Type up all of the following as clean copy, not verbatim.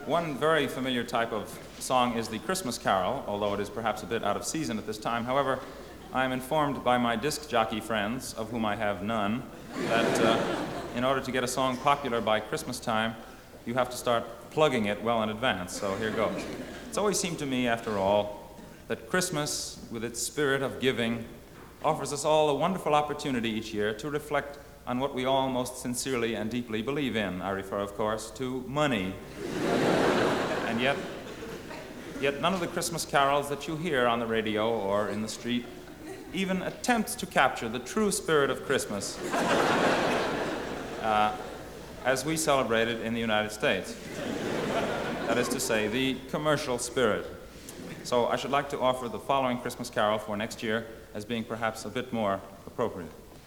One very familiar type of song is the Christmas carol, although it is perhaps a bit out of season at this time. However, I am informed by my disc jockey friends, of whom I have none, that in order to get a song popular by Christmas time, you have to start plugging it well in advance, so here goes. It's always seemed to me, after all, that Christmas, with its spirit of giving, offers us all a wonderful opportunity each year to reflect on what we all most sincerely and deeply believe in. I refer, of course, to money. And yet none of the Christmas carols that you hear on the radio or in the street even attempts to capture the true spirit of Christmas as we celebrate it in the United States. That is to say, the commercial spirit. So I should like to offer the following Christmas carol for next year as being perhaps a bit more appropriate.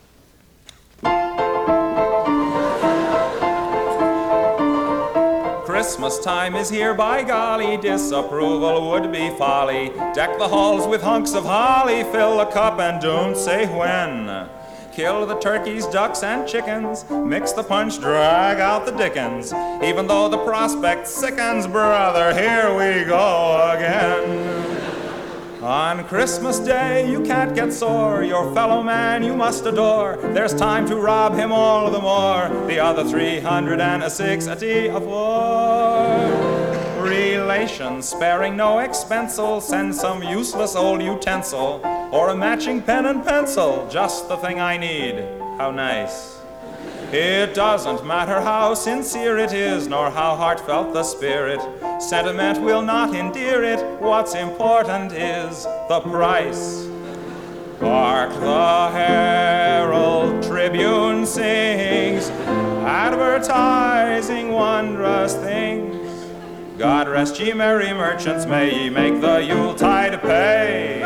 Christmas time is here, by golly, disapproval would be folly. Deck the halls with hunks of holly, fill the cup and don't say when. Kill the turkeys, ducks, and chickens, mix the punch, drag out the dickens. Even though the prospect sickens, brother, here we go again. On Christmas Day you can't get sore, your fellow man you must adore. There's time to rob him all the more, the other 360 of war. Relations, sparing no expense'll send some useless old utensil, or a matching pen and pencil, just the thing I need. How nice. It doesn't matter how sincere it is, nor how heartfelt the spirit. Sentiment will not endear it. What's important is the price. Hark, the Herald Tribune sings, advertising wondrous things. God rest ye merry merchants, may ye make the Yuletide pay.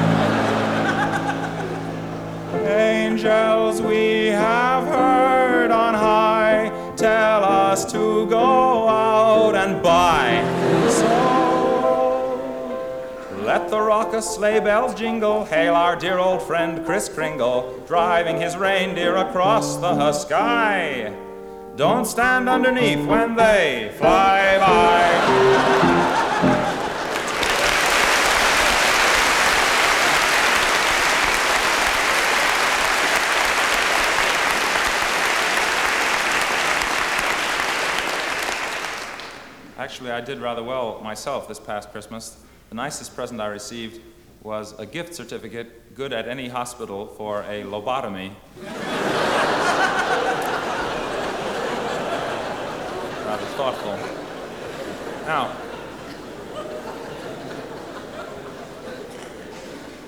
Angels we have heard on high tell us to go out and buy. So let the raucous sleigh bells jingle, hail our dear old friend Kris Kringle, driving his reindeer across the sky. Don't stand underneath when they fly by. Actually, I did rather well myself this past Christmas. The nicest present I received was a gift certificate, good at any hospital, for a lobotomy. Rather thoughtful. Now,